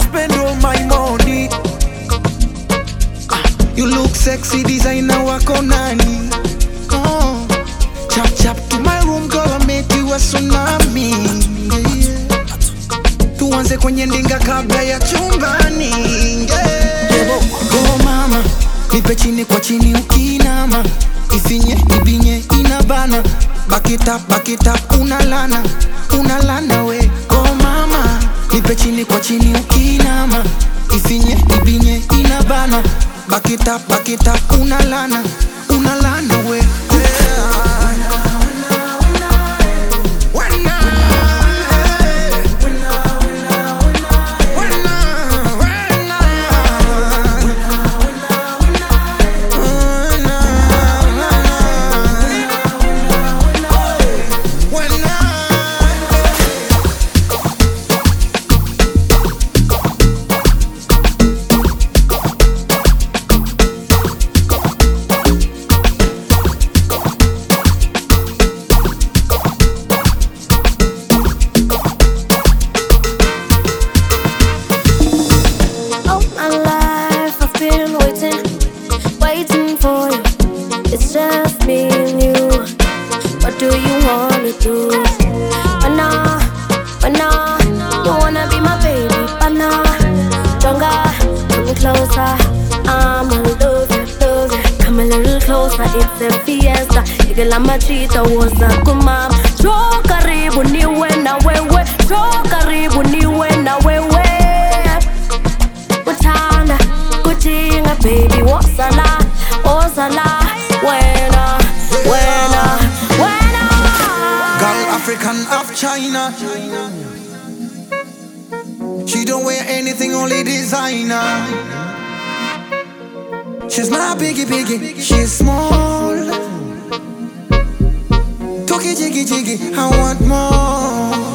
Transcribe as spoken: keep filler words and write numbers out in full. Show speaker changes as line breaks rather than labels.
spend all my money. You look sexy, designer wako nani? Oh. Chap chap to my room, girl, I make you a tsunami. Yeah. Tuanze kwenye ndinga kabla ya chumbani. Yeah. Go mama, nipe chini kwa chini ukinama. Ifinye, ibinye, inabana. Back it up, back it up, unalana. Unalana we. Go mama, nipe chini kwa chini ukinama. Ifinye, ibinye, inabana. Back it up, back it up, unalana. Unalana we. Yeah.
It's just me and you. What do you wanna do? But nah, but nah, you wanna be my baby, but nah. Stronger, come closer. I'ma love you, love you. Come a little closer, it's a fiesta. Nigga la machita was a kumam. So karibu niwe na wewe, so karibu niwe na wewe. Utana, kutinga baby, wasala, wasala. When uh, when uh, when uh.
Girl African of China. She don't wear anything, only designer. She's not biggie biggie, she's small. Talkie jiggy jiggy, I want more.